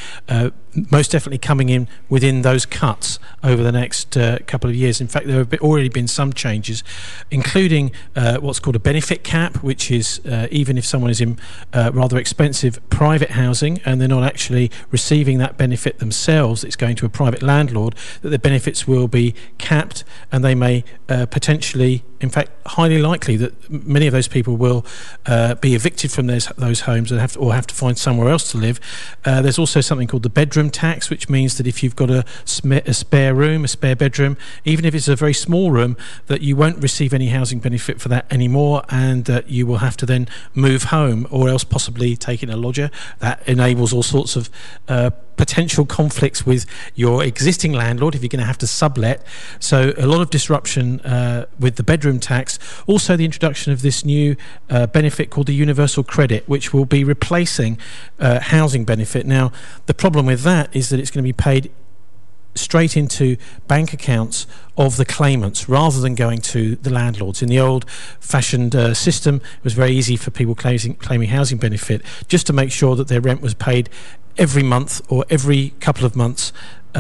most definitely coming in within those cuts over the next couple of years. In fact, there have already been some changes, including what's called a benefit cap, which is even if someone is in rather expensive private housing and they're not actually receiving that benefit themselves, it's going to a private landlord, that the benefits will be capped, and they may potentially, in fact, highly likely that many of those people will be evicted from those homes and have to find somewhere else to live. There's also something called the bedroom tax, which means that if you've got a spare room, a spare bedroom, even if it's a very small room, that you won't receive any housing benefit for that anymore, and that you will have to then move home, or else possibly take in a lodger. That enables all sorts of potential conflicts with your existing landlord if you're going to have to sublet. So a lot of disruption with the bedroom tax. Also the introduction of this new benefit called the Universal Credit, which will be replacing housing benefit. Now, the problem with that is that it's going to be paid straight into bank accounts of the claimants rather than going to the landlords. In the old-fashioned system, it was very easy for people claiming housing benefit just to make sure that their rent was paid every month or every couple of months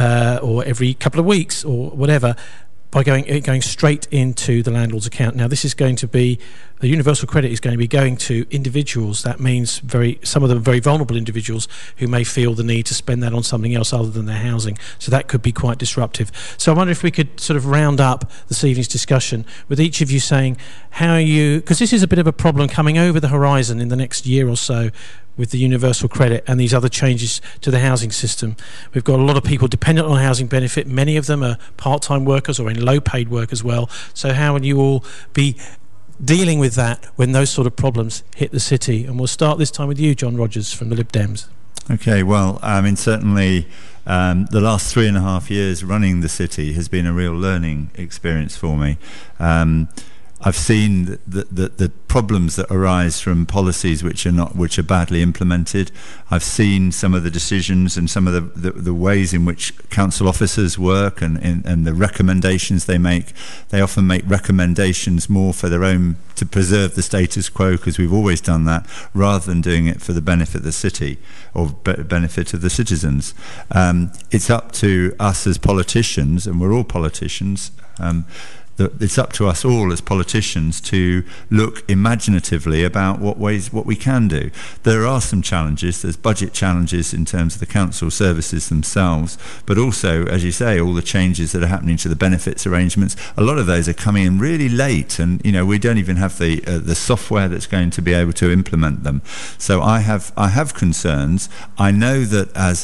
or every couple of weeks or whatever, by going straight into the landlord's account. Now, this is going to be, the Universal Credit is going to be going to individuals. That means some of them very vulnerable individuals who may feel the need to spend that on something else other than their housing. So that could be quite disruptive. So I wonder if we could sort of round up this evening's discussion with each of you saying how you, because this is a bit of a problem coming over the horizon in the next year or so, with the Universal Credit and these other changes to the housing system. We've got a lot of people dependent on housing benefit. Many of them are part-time workers or in low-paid work as well. So how will you all be dealing with that when those sort of problems hit the city? And we'll start this time with you, John Rogers from the Lib Dems. Okay, well, I mean, certainly the last 3.5 years running the city has been a real learning experience for me. I've seen the problems that arise from policies which are badly implemented. I've seen some of the decisions and some of the ways in which council officers work and the recommendations they make. They often make recommendations more for their own, to preserve the status quo, because we've always done that, rather than doing it for the benefit of the city or benefit of the citizens. It's up to us as politicians, and we're all politicians, it's up to us all as politicians to look imaginatively about what we can do. There are some challenges. There's budget challenges in terms of the council services themselves, but also, as you say, all the changes that are happening to the benefits arrangements. A lot of those are coming in really late, and we don't even have the software that's going to be able to implement them. So I have concerns. I know that as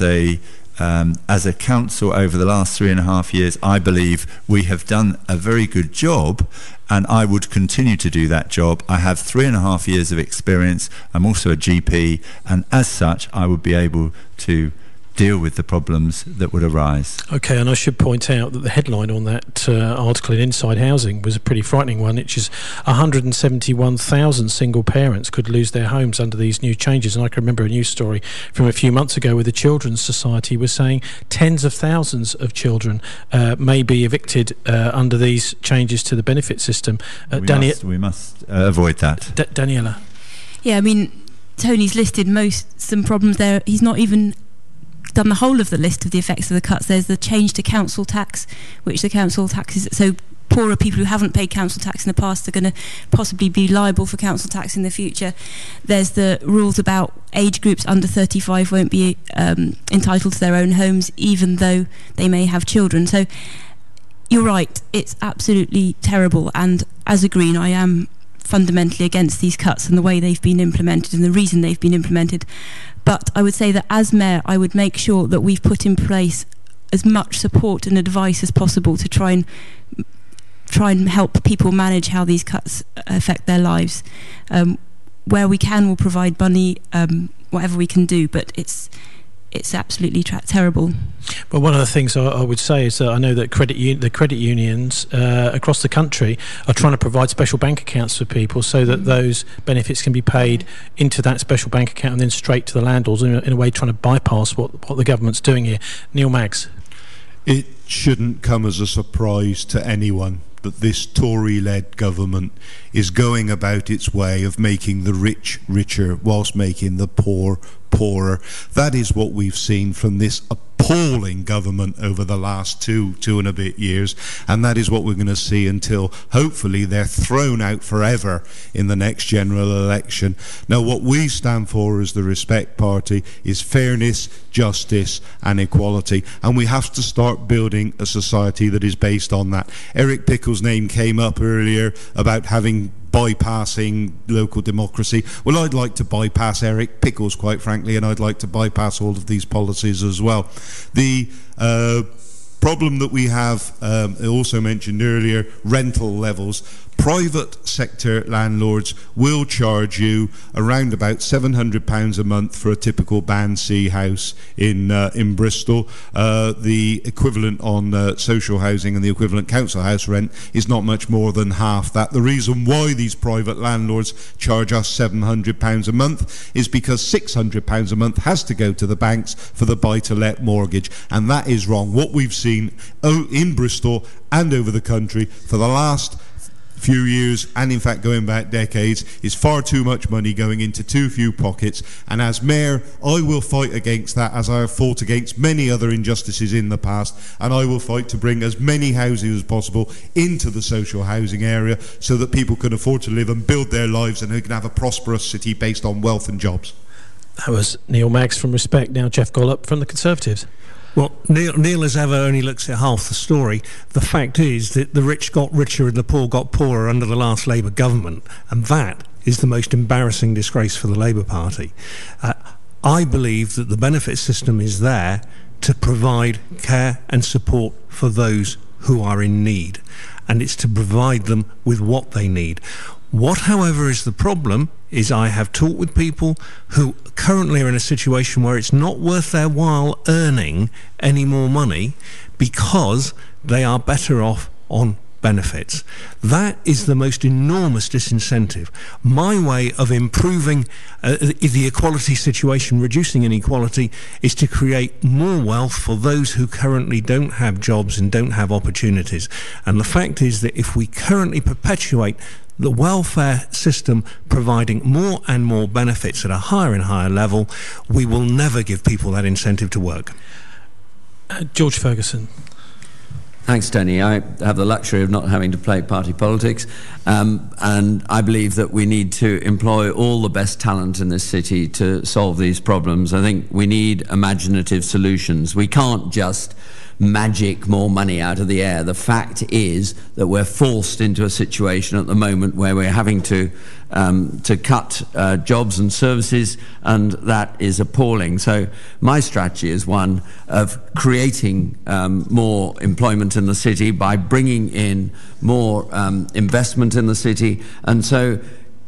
a council over the last 3.5 years, I believe we have done a very good job, and I would continue to do that job. I have 3.5 years of experience. I'm also a GP, and as such, I would be able to deal with the problems that would arise. Okay, and I should point out that the headline on that article in Inside Housing was a pretty frightening one, which is 171,000 single parents could lose their homes under these new changes. And I can remember a news story from a few months ago where the Children's Society was saying tens of thousands of children may be evicted under these changes to the benefit system. We must avoid that. Daniela. Yeah, I mean, Tony's listed some problems there. He's not even done the whole of the list of the effects of the cuts. There's the change to council tax, which the council tax is, so poorer people who haven't paid council tax in the past are going to possibly be liable for council tax in the future. There's the rules about age groups under 35 won't be entitled to their own homes, even though they may have children. So you're right, it's absolutely terrible, and as a Green I am fundamentally against these cuts and the way they've been implemented and the reason they've been implemented. But I would say that as Mayor, I would make sure that we've put in place as much support and advice as possible to try and help people manage how these cuts affect their lives. Where we can, we'll provide money, whatever we can do, but it's absolutely terrible. Well, one of the things I would say is that I know that the credit unions across the country are trying to provide special bank accounts for people so that those benefits can be paid into that special bank account and then straight to the landlords, in a way trying to bypass what the government's doing here. Neil Maggs. It shouldn't come as a surprise to anyone that this Tory-led government is going about its way of making the rich richer whilst making the poor poorer. That is what we've seen from this appalling government over the last two and a bit years, and that is what we're going to see until hopefully they're thrown out forever in the next general election. Now, what we stand for as the Respect Party is fairness, justice and equality, and we have to start building a society that is based on that. Eric Pickle's name came up earlier about bypassing local democracy. Well, I'd like to bypass Eric Pickles, quite frankly, and I'd like to bypass all of these policies as well. The problem that we have, also mentioned earlier, rental levels. Private sector landlords will charge you around about £700 a month for a typical Band C house in Bristol. The equivalent on social housing and the equivalent council house rent is not much more than half that. The reason why these private landlords charge us £700 a month is because £600 a month has to go to the banks for the buy-to-let mortgage, and that is wrong. What we've seen in Bristol and over the country for the last few years, and in fact going back decades, is far too much money going into too few pockets. And as Mayor, I will fight against that, as I have fought against many other injustices in the past, and I will fight to bring as many houses as possible into the social housing area so that people can afford to live and build their lives and who can have a prosperous city based on wealth and jobs. That was Neil Maggs from Respect. Now Jeff Gollop from the Conservatives. Well, Neil as ever only looks at half the story. The fact is that the rich got richer and the poor got poorer under the last Labour government, and that is the most embarrassing disgrace for the Labour Party. I believe that the benefit system is there to provide care and support for those who are in need, and it's to provide them with what they need. What, however, is the problem is I have talked with people who currently are in a situation where it's not worth their while earning any more money because they are better off on benefits. That is the most enormous disincentive. My way of improving the equality situation, reducing inequality, is to create more wealth for those who currently don't have jobs and don't have opportunities. And the fact is that if we currently perpetuate the welfare system providing more and more benefits at a higher and higher level, we will never give people that incentive to work. George Ferguson. Thanks, Tony. I have the luxury of not having to play party politics, and I believe that we need to employ all the best talent in this city to solve these problems. I think we need imaginative solutions. We can't just magic more money out of the air. The fact is that we're forced into a situation at the moment where we're having to cut jobs and services, and that is appalling. So my strategy is one of creating more employment in the city by bringing in more investment in the city. And so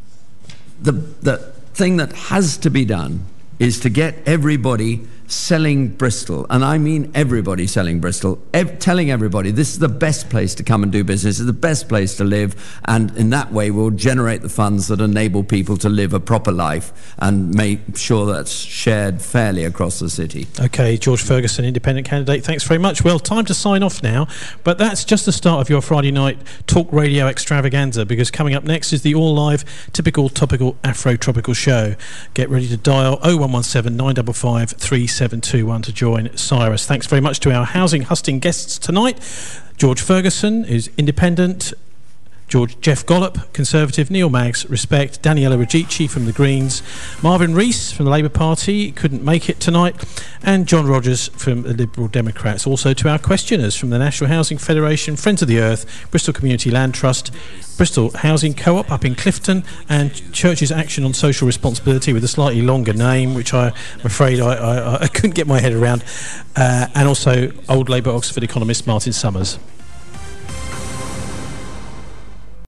the thing that has to be done is to get everybody selling Bristol, and I mean everybody selling Bristol, telling everybody this is the best place to come and do business, it's the best place to live, and in that way we'll generate the funds that enable people to live a proper life and make sure that's shared fairly across the city. OK, George Ferguson, independent candidate, thanks very much. Well, time to sign off now, but that's just the start of your Friday night talk radio extravaganza, because coming up next is the all-live typical topical Afro-tropical show. Get ready to dial 0117 955 3721 to join Cyrus. Thanks very much to our housing husting guests tonight. George Ferguson is independent, Jeff Gollop, Conservative, Neil Maggs, Respect, Daniela Raggici from the Greens, Marvin Rees from the Labour Party, couldn't make it tonight, and John Rogers from the Liberal Democrats. Also to our questioners from the National Housing Federation, Friends of the Earth, Bristol Community Land Trust, Bristol Housing Co-op up in Clifton, and Churches Action on Social Responsibility with a slightly longer name, which I'm afraid I couldn't get my head around, and also old Labour Oxford economist Martin Summers.